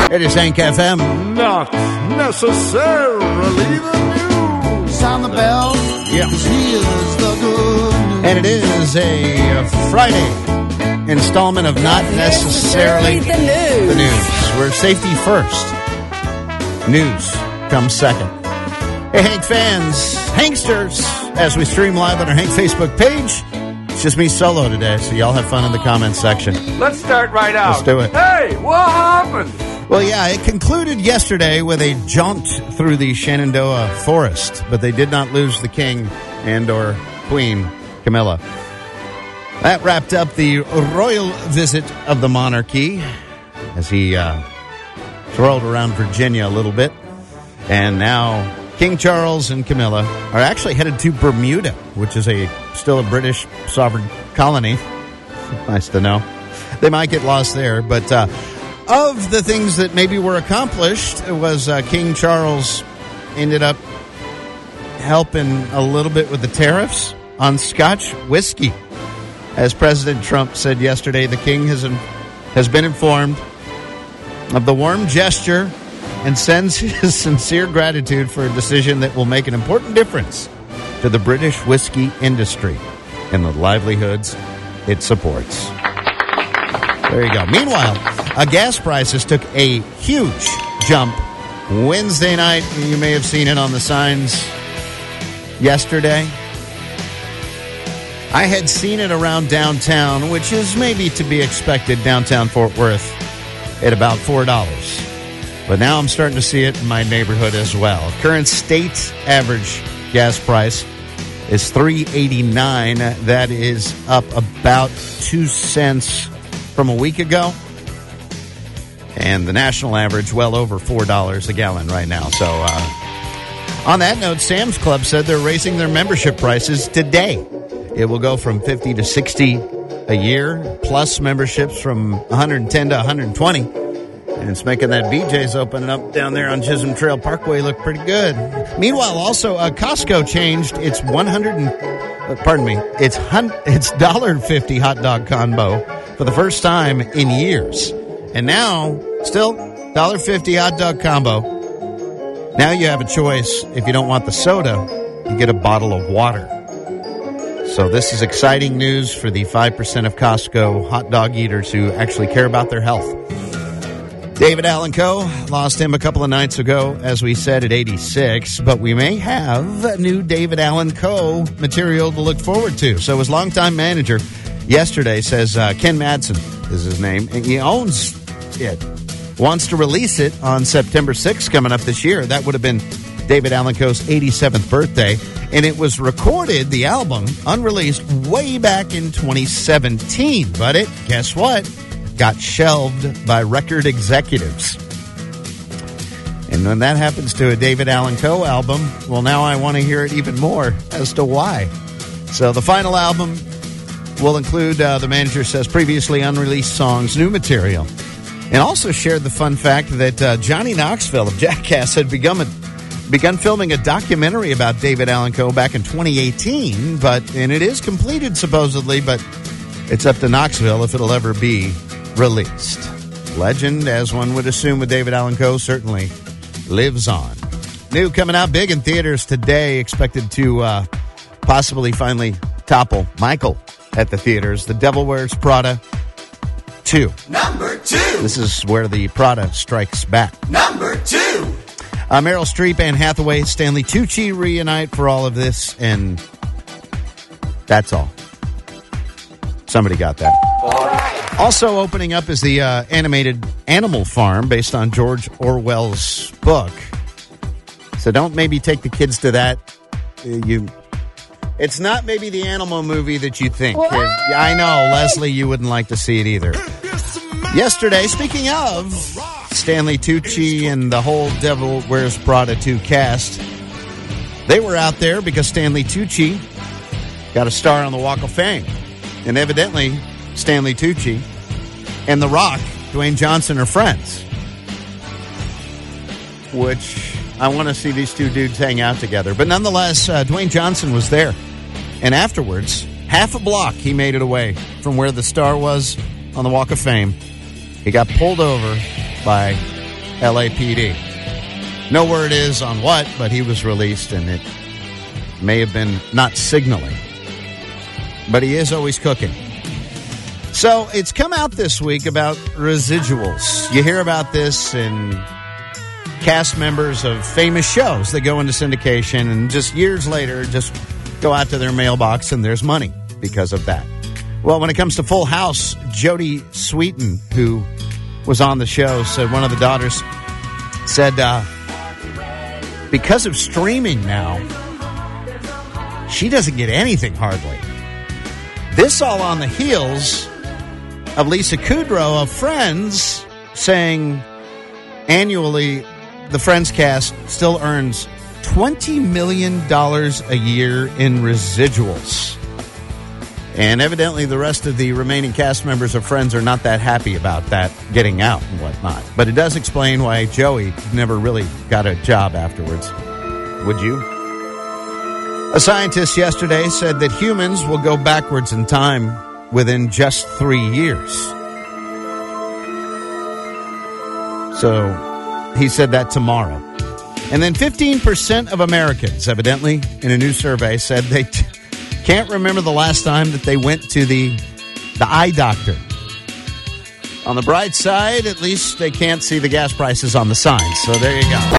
It is Hank FM. Not necessarily the news. Sound the bell. Yeah. Here's the good news. And it is a Friday installment of Not Necessarily the News. We're safety first. News comes second. Hey, Hank fans, Hanksters, as we stream live on our Hank Facebook page. It's just me solo today, so y'all have fun in the comments section. Let's start right out. Let's do it. Hey, what happened? Well, yeah, it concluded yesterday with a jaunt through the Shenandoah forest, but they did not lose the king and or queen, Camilla. That wrapped up the royal visit of the monarchy as he trolled around Virginia a little bit. And now King Charles and Camilla are actually headed to Bermuda, which is still a British sovereign colony. Nice to know. They might get lost there, but of the things that maybe were accomplished was King Charles ended up helping a little bit with the tariffs on Scotch whiskey. As President Trump said yesterday, the king has been informed of the warm gesture and sends his sincere gratitude for a decision that will make an important difference to the British whiskey industry and the livelihoods it supports. There you go. Meanwhile, gas prices took a huge jump Wednesday night. You may have seen it on the signs yesterday. I had seen it around downtown, which is maybe to be expected, downtown Fort Worth, at about $4. But now I'm starting to see it in my neighborhood as well. Current state average gas price is $3.89. That is up about 2 cents from a week ago. And the national average, well over $4 a gallon right now. So on that note, Sam's Club said they're raising their membership prices today. It will go from $50 to $60 a year, plus memberships from $110 to $120. And it's making that BJ's opening up down there on Chisholm Trail Parkway look pretty good. Meanwhile, also, Costco changed its it's $1.50 hot dog combo for the first time in years. And now, still, $1.50 hot dog combo. Now you have a choice. If you don't want the soda, you get a bottle of water. So this is exciting news for the 5% of Costco hot dog eaters who actually care about their health. David Allan Coe, lost him a couple of nights ago, as we said, at 86. But we may have new David Allan Coe material to look forward to. So his longtime manager yesterday says Ken Madsen is his name, and he owns it. Wants to release it on September 6th coming up this year. That would have been David Allan Coe's 87th birthday. And it was recorded, the album, unreleased, way back in 2017. But guess what? Got shelved by record executives. And when that happens to a David Allan Coe album, well, now I want to hear it even more as to why. So the final album will include, the manager says, previously unreleased songs, new material. And also shared the fun fact that Johnny Knoxville of Jackass had begun filming a documentary about David Allan Coe back in 2018. And it is completed, supposedly, but it's up to Knoxville if it'll ever be released. Legend, as one would assume with David Allan Coe, certainly lives on. New coming out big in theaters today, expected to possibly finally topple Michael at the theaters. The Devil Wears Prada 2. Number 2. This is where the Prada strikes back. Number 2. Meryl Streep, Anne Hathaway, Stanley Tucci reunite for all of this, and that's all. Somebody got that. Also opening up is the animated Animal Farm based on George Orwell's book. So don't maybe take the kids to that. It's not maybe the animal movie that you think. I know, Leslie, you wouldn't like to see it either. Yesterday, speaking of Stanley Tucci and the whole Devil Wears Prada 2 cast, they were out there because Stanley Tucci got a star on the Walk of Fame. And evidently, Stanley Tucci and The Rock, Dwayne Johnson, are friends. Which I want to see these two dudes hang out together. But nonetheless, Dwayne Johnson was there. And afterwards, half a block he made it away from where the star was on the Walk of Fame. He got pulled over by LAPD. No word is on what, but he was released, and it may have been not signaling. But he is always cooking. So it's come out this week about residuals. You hear about this in cast members of famous shows that go into syndication, and just years later just go out to their mailbox and there's money because of that. Well, when it comes to Full House, Jodie Sweetin, who was on the show, said one of the daughters said, because of streaming now, she doesn't get anything hardly. This all on the heels of Lisa Kudrow of Friends saying annually the Friends cast still earns $20 million a year in residuals. And evidently the rest of the remaining cast members of Friends are not that happy about that getting out and whatnot. But it does explain why Joey never really got a job afterwards. Would you? A scientist yesterday said that humans will go backwards in time within just 3 years. So he said that tomorrow. And then 15% of Americans, evidently, in a new survey, said they can't remember the last time that they went to the eye doctor. On the bright side, at least they can't see the gas prices on the signs. So there you go.